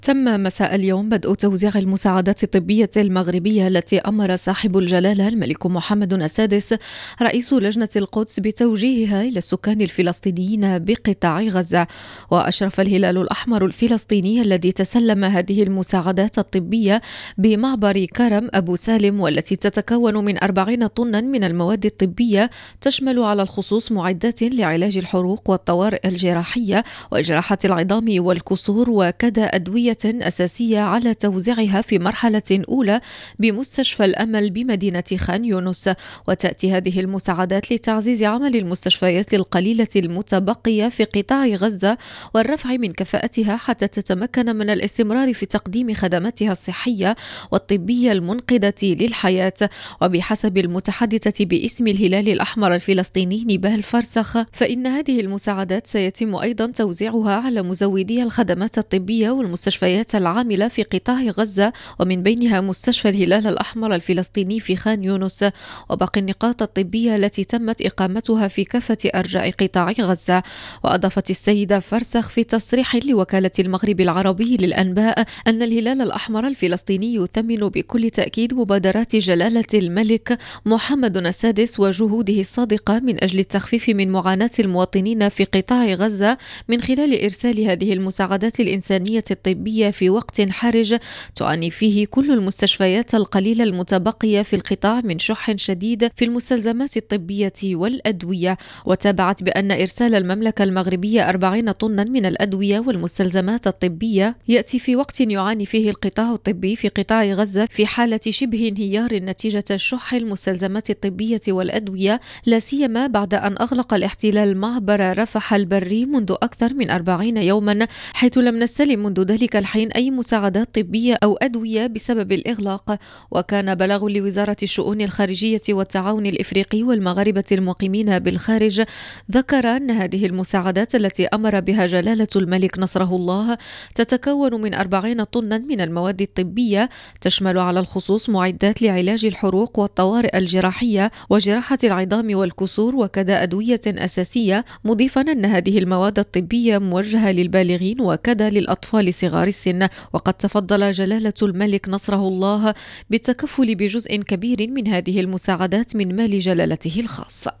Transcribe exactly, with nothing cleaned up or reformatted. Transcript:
تم مساء اليوم بدء توزيع المساعدات الطبية المغربية التي أمر صاحب الجلالة الملك محمد السادس رئيس لجنة القدس بتوجيهها إلى السكان الفلسطينيين بقطاع غزة. وأشرف الهلال الأحمر الفلسطيني الذي تسلم هذه المساعدات الطبية بمعبر كرم أبو سالم، والتي تتكون من أربعين طنا من المواد الطبية تشمل على الخصوص معدات لعلاج الحروق والطوارئ الجراحية وجراحة العظام والكسور، وكذا أدوية أساسية على توزيعها في مرحلة أولى بمستشفى الأمل بمدينة خان يونس. وتأتي هذه المساعدات لتعزيز عمل المستشفيات القليلة المتبقية في قطاع غزة والرفع من كفاءتها حتى تتمكن من الاستمرار في تقديم خدماتها الصحية والطبية المنقذة للحياة. وبحسب المتحدثة باسم الهلال الأحمر الفلسطيني نبال فرسخ، فإن هذه المساعدات سيتم أيضا توزيعها على مزودي الخدمات الطبية والمستشفيات العاملة في قطاع غزة، ومن بينها مستشفى الهلال الأحمر الفلسطيني في خان يونس وباقي النقاط الطبية التي تمت إقامتها في كافة أرجاء قطاع غزة. وأضافت السيدة فرسخ في تصريح لوكالة المغرب العربي للأنباء أن الهلال الأحمر الفلسطيني يثمن بكل تأكيد مبادرات جلالة الملك محمد السادس وجهوده الصادقة من أجل التخفيف من معاناة المواطنين في قطاع غزة من خلال إرسال هذه المساعدات الإنسانية الطبية في وقت حرج تعاني فيه كل المستشفيات القليلة المتبقية في القطاع من شح شديد في المستلزمات الطبية والأدوية. وتابعت بأن إرسال المملكة المغربية أربعين طنا من الأدوية والمستلزمات الطبية يأتي في وقت يعاني فيه القطاع الطبي في قطاع غزة في حالة شبه انهيار نتيجة شح المستلزمات الطبية والأدوية، لا سيما بعد أن أغلق الاحتلال معبر رفح البري منذ أكثر من أربعين يوما، حيث لم نستلم منذ ذلك الحين أي مساعدات طبية أو أدوية بسبب الإغلاق. وكان بلاغ لوزارة الشؤون الخارجية والتعاون الإفريقي والمغاربة المقيمين بالخارج ذكر أن هذه المساعدات التي أمر بها جلالة الملك نصره الله تتكون من أربعين طنا من المواد الطبية تشمل على الخصوص معدات لعلاج الحروق والطوارئ الجراحية وجراحة العظام والكسور وكذا أدوية أساسية، مضيفا أن هذه المواد الطبية موجهة للبالغين وكذا للأطفال صغار السن. وقد تفضل جلالة الملك نصره الله بالتكفل بجزء كبير من هذه المساعدات من مال جلالته الخاص.